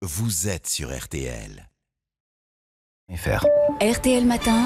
Vous êtes sur RTL. RTL Matin,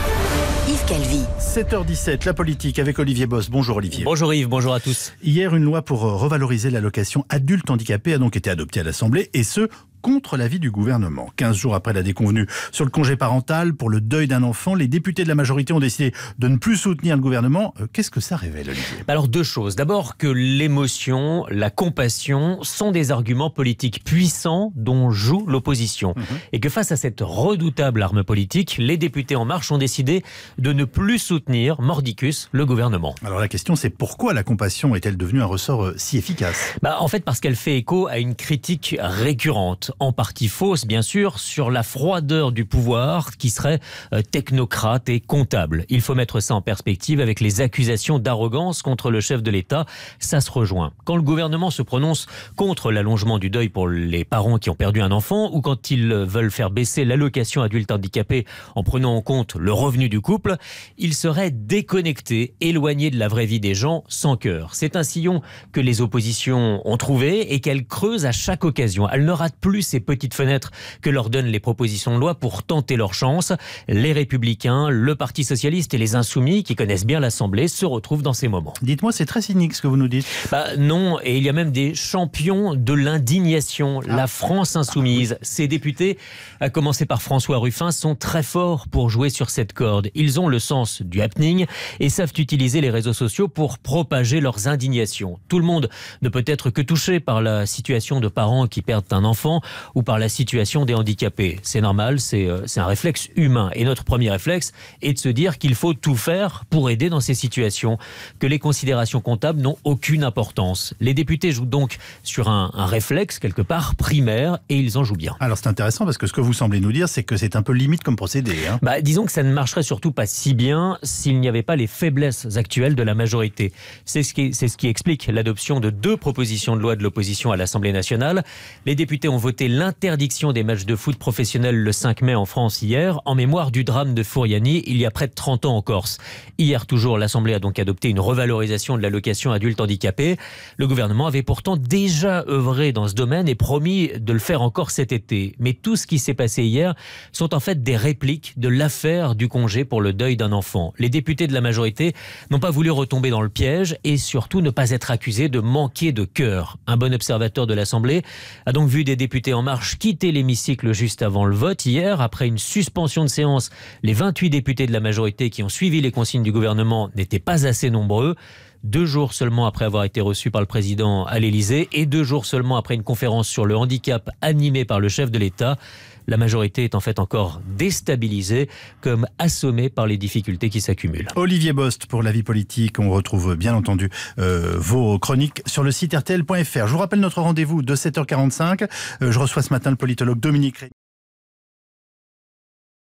Yves Calvi. 7h17, la politique avec Olivier Boss. Bonjour Olivier. Bonjour Yves, bonjour à tous. Hier, une loi pour revaloriser l'allocation adulte handicapé a donc été adoptée à l'Assemblée, et ce, contre l'avis du gouvernement. 15 jours après la déconvenue sur le congé parental pour le deuil d'un enfant, les députés de la majorité ont décidé de ne plus soutenir le gouvernement. Qu'est-ce que ça révèle, Olivier ? Alors deux choses. D'abord que l'émotion, la compassion sont des arguments politiques puissants dont joue l'opposition. Et que face à cette redoutable arme politique, les députés En Marche ont décidé de ne plus soutenir mordicus le gouvernement. Alors la question c'est pourquoi la compassion est-elle devenue un ressort si efficace ? En fait parce qu'elle fait écho à une critique récurrente, en partie fausse bien sûr, sur la froideur du pouvoir qui serait technocrate et comptable. Il faut mettre ça en perspective avec les accusations d'arrogance contre le chef de l'État. Ça se rejoint. Quand le gouvernement se prononce contre l'allongement du deuil pour les parents qui ont perdu un enfant, ou quand ils veulent faire baisser l'allocation adulte handicapé en prenant en compte le revenu du couple, il serait déconnecté, éloigné de la vraie vie des gens, sans cœur. C'est un sillon que les oppositions ont trouvé et qu'elles creusent à chaque occasion. Elles ne ratent plus ces petites fenêtres que leur donnent les propositions de loi pour tenter leur chance. Les Républicains, le Parti Socialiste et les Insoumis, qui connaissent bien l'Assemblée, se retrouvent dans ces moments. Dites-moi, c'est très cynique ce que vous nous dites. Non, et il y a même des champions de l'indignation. La France Insoumise. Ces députés, à commencer par François Ruffin, sont très forts pour jouer sur cette corde. Ils ont le sens du happening et savent utiliser les réseaux sociaux pour propager leurs indignations. Tout le monde ne peut être que touché par la situation de parents qui perdent un enfant ou par la situation des handicapés. C'est normal, c'est un réflexe humain. Et notre premier réflexe est de se dire qu'il faut tout faire pour aider dans ces situations, que les considérations comptables n'ont aucune importance. Les députés jouent donc sur un réflexe, quelque part, primaire, et ils en jouent bien. Alors c'est intéressant parce que ce que vous semblez nous dire, c'est que c'est un peu limite comme procédé. Disons que ça ne marcherait surtout pas si bien s'il n'y avait pas les faiblesses actuelles de la majorité. C'est ce qui explique l'adoption de 2 propositions de loi de l'opposition à l'Assemblée nationale. Les députés ont voté l'interdiction des matchs de foot professionnels le 5 mai en France hier, en mémoire du drame de Fouriani il y a près de 30 ans en Corse. Hier toujours, l'Assemblée a donc adopté une revalorisation de l'allocation adulte handicapé. Le gouvernement avait pourtant déjà œuvré dans ce domaine et promis de le faire encore cet été. Mais tout ce qui s'est passé hier sont en fait des répliques de l'affaire du congé pour le deuil d'un enfant. Les députés de la majorité n'ont pas voulu retomber dans le piège et surtout ne pas être accusés de manquer de cœur. Un bon observateur de l'Assemblée a donc vu des députés En Marche quitter l'hémicycle juste avant le vote hier. Après une suspension de séance, les 28 députés de la majorité qui ont suivi les consignes du gouvernement n'étaient pas assez nombreux. 2 jours seulement après avoir été reçus par le président à l'Élysée et 2 jours seulement après une conférence sur le handicap animée par le chef de l'État, la majorité est en fait encore déstabilisée, comme assommée par les difficultés qui s'accumulent. Olivier Bost pour la vie politique. On retrouve bien entendu vos chroniques sur le site rtl.fr. Je vous rappelle notre rendez-vous de 7h45. Je reçois ce matin le politologue Dominique Régnier.